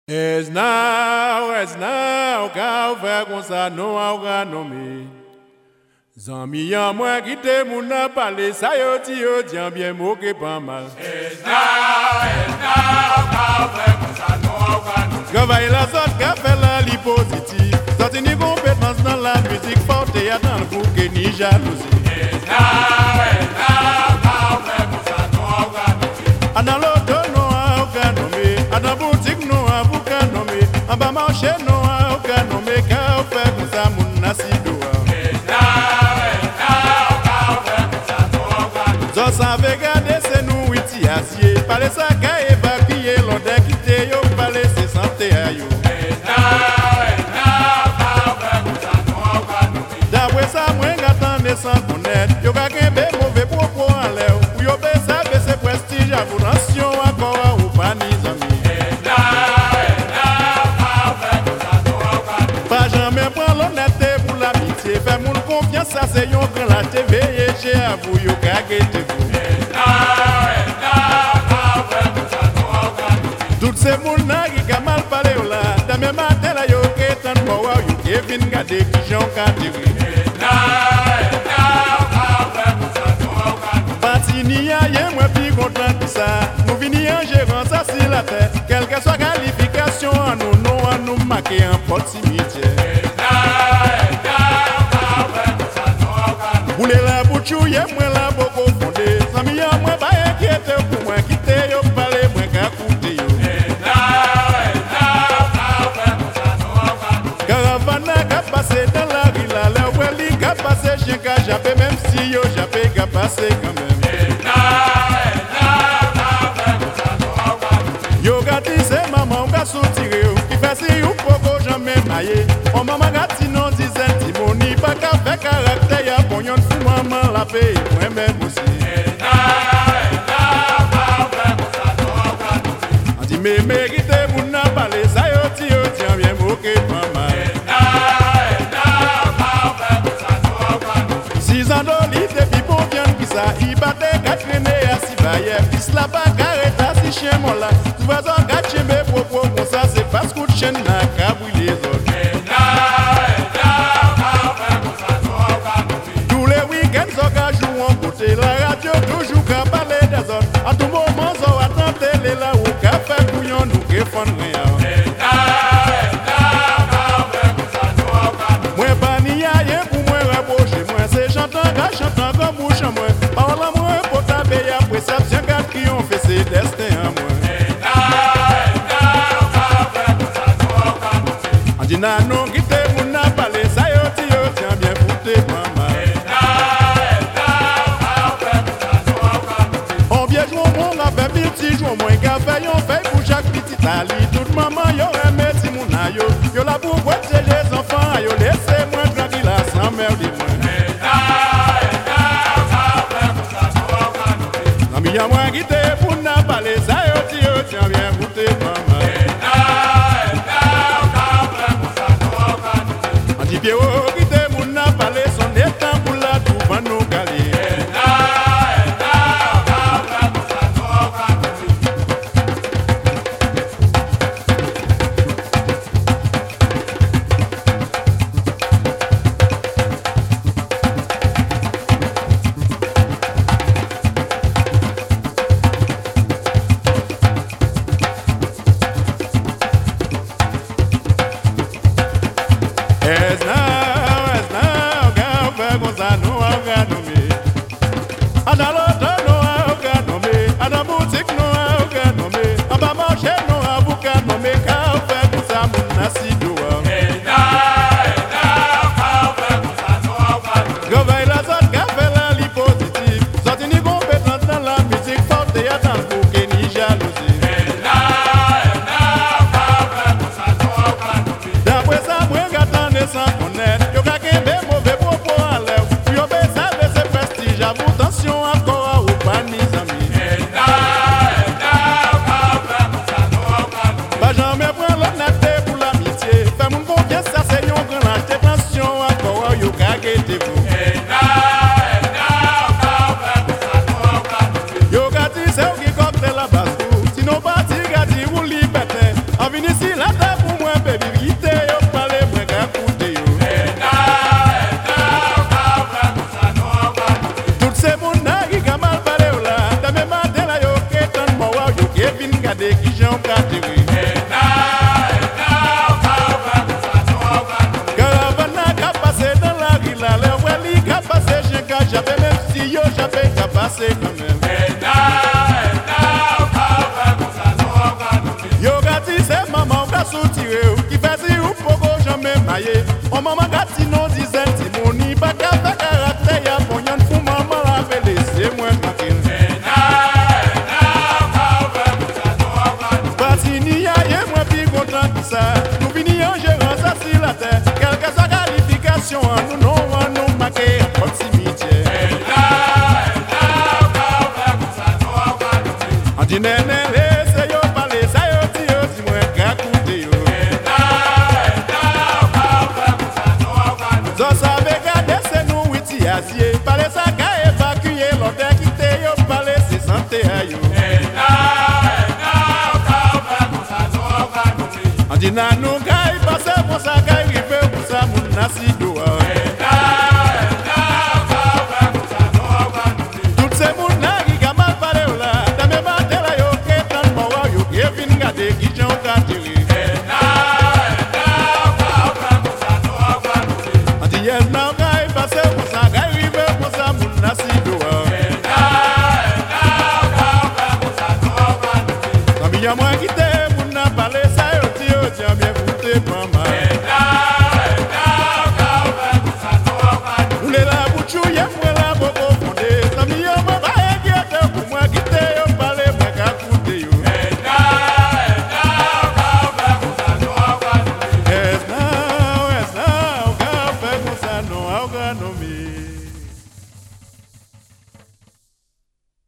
Es now, ka ou fè kon sa nou a ou ka nommé. Zami yan mwen ki te moun nan pale, sa yo ti yo diyan bien moke pas mal. Es now, ka ou fè kon sa nou a ou ka nommé. Gavay la sot ka fè la li positif, sorti ni compétence dans la musique, forte ya dans le bouquet ni jalousie. Es now, ka ou fè kon sa nou a ou ka nommé. A dans l'auto nou a ou ka nommé, a dans boutique nou a ou ka nommé, en bas marché nou a ou ka nommé, ka ou fè kon sa moun nasi do a. Zon sa ve gade se nou iti asye, pale sa ka evakye, londe kite yo, pale se sante a yo. Dapwe sa mwen gatande san konet, yo ka kenbe mouve popo an le ou yo be sa be se prestij avounansyon akora ou pa ni zami. Pa jamen pran l'honnête pou l'amitié, fè moun konfiance sa se yon gran la te veye che avou yo ka gete pou. Tout se moun nan ki ka mal pale yo la, dame matin la yo ke tan mou yo ke vin gade ki jon ka diri. Pati ni a ye mwen pi kontan ki sa, nou vini an gérance asi la te, kelke so qualifikasyon an nou make an pot simitiè. Boule la bouchou ye mwen la boko fonde, sami ya mwen ba enkyete pou mwen kite yo, pale mwen ka koute yo. Caravana ka pase dans la rila, le weli ka pase chien ka jape, même si yo jape ka pase quand même. Yo gati se maman ou ka soutire ou, ki fesi ou poko jamais maye. O maman gati non dizen timoni, pa ka fe karakter ya bon yon fou maman la pe, mwen même aussi. An di me merite moun na pale, sa yo ti yo tiyan bien moke pas mal. 6 ans d'oli depi bon viande ki sa, i bate kat rene a si baye, pis la pa kareta si chien mon la, tout va zon kat chembe propos, kon sa se pas kout chen na ka brûle zon. Tous les week-ends so ka jou an kote, la radio toujours ka pale de zon, a tout moment so atan tele la ou ka fe kouyon nou ke fon reyan. Mwen pa ni a ye pou mwen rapproche mwen, se chantan ka chantan kon bouche mwen, parlant mwen pou tabe ya presepsyon kat ki yon fe se destin an mwen. An di nan nou gite moun na pale, sa yo ti yo tiyan bien foute pas mal. On vient jouer mon la fait petit jour moins ka fait yon fait pour chaque petit tali, toute maman yo remet ti moun a yo, yo la pour protéger les enfants, yo laissez moi tranquille là sans merde moi. Ami ya moi gite pour na pale, sa yo ti yo tiyan bien foute pas mal. An di Pierrot gite moun na pale, son état pour la tout van nou kali. Es now, ka ou fè kon sa nou a ou ka nommé. A dans l'auto nou a ou ka nommé, a dans boutique nou a ou ka nommé, en bas marché nou a ou ka nommé, ka ou fè kon sa moun nasi do a. Gavay la sot ka fè la li positif, sorti ni compétence dans la musique, forte ya dans le bouquet ni jalousie. Dapwe sa mwen gatande san konet, yo ka kenbe mouve popo an le ou yo be sa be se prestij avounansyon akora ou pa ni zami. vérité, yo parle, moi, écoutez, yo. Tout ces monde qui a mal parlé, là, dans mes matins, là, yo, qui est un mot, yo, qui est venu garder, qui j'ai un catégorie. J'avais même si yo j'avais qu'à passer quand même. Yo gâti c'est maman qui a soutiré qui fait si ou pogo jamais maillé. On maman gâti non disait si mon ni pas qu'à faire caractère y'a pour y'en fou maman la fait laisser moi tranquille. Parti ni y'a y'a moi plus content que ça. Nous finis en gérant ça sur la terre. Quelque sa qualification nous non nous marquer proximité. Nene laisse yo parler ça yo ti moi écoutez yo. Zo savez garder c'est nous witi asier. Parler ça qu'a évacuer l'autre quitter yo parler c'est santé à yo. On dit na nous gars passer pour ça gars river pour ça mon nasi doa.